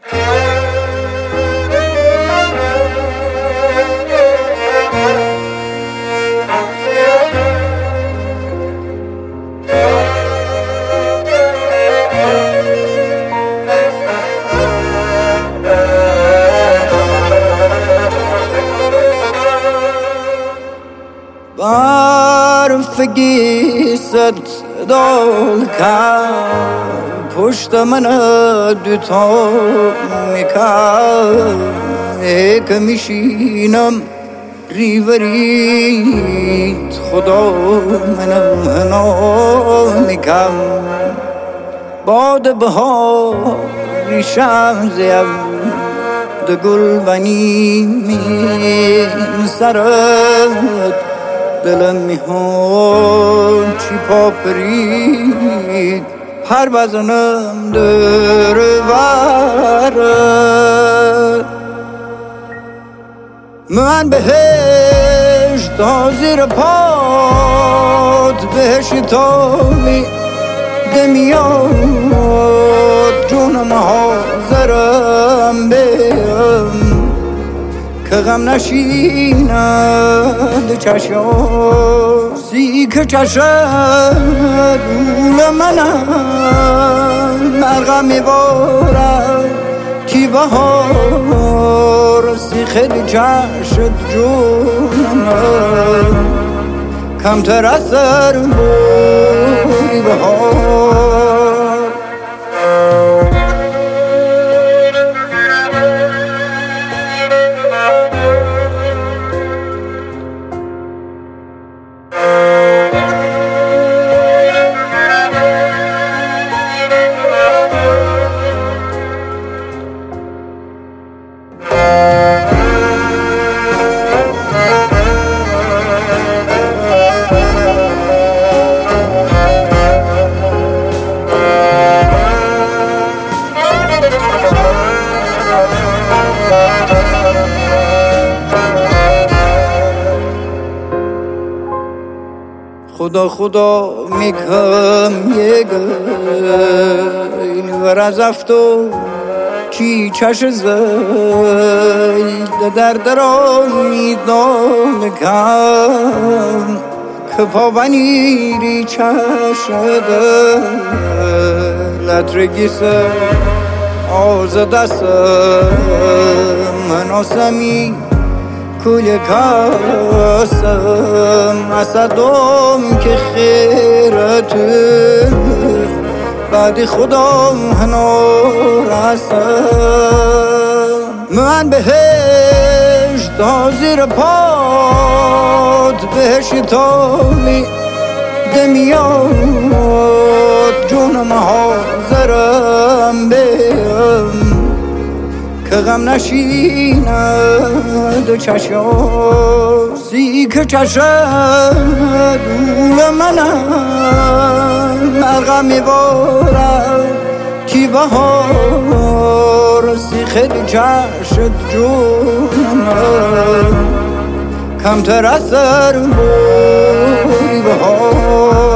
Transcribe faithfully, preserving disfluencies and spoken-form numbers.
برف گیست دال کرد پشت من دوتا میکرد که میشینم ریورید خدا منم هنا میکم باد بهار ریشم زیم ده گل ونی می سرد دلم میخواد چی پا پرید هر بزنم در ورد من بهشت تا زیر پاد بهشت تامی دمیاد جونم حاضرم بیم که غم نشیند چشم سی که چشم دول منم مرغم میبارم کی بهار سی خیلی چشد جونم کمتر از سر بوری بهار خدا خدا میکم یک ور از افتو چی چش زید در دران میدان کم که پاونیری چشد لطرگیسه آز دست مناسمی کل کاسم اسدم که خیرت بعد خدا هنو رسم من بهشت تا زیر پاد بهشت تامی دمیاد جونم حاضرم بیم که غم نشیند چشم سی که چشم دول منم مرغم میبارم کی بهار سی خیلی چشد جونم کمتر از سر بوری بهار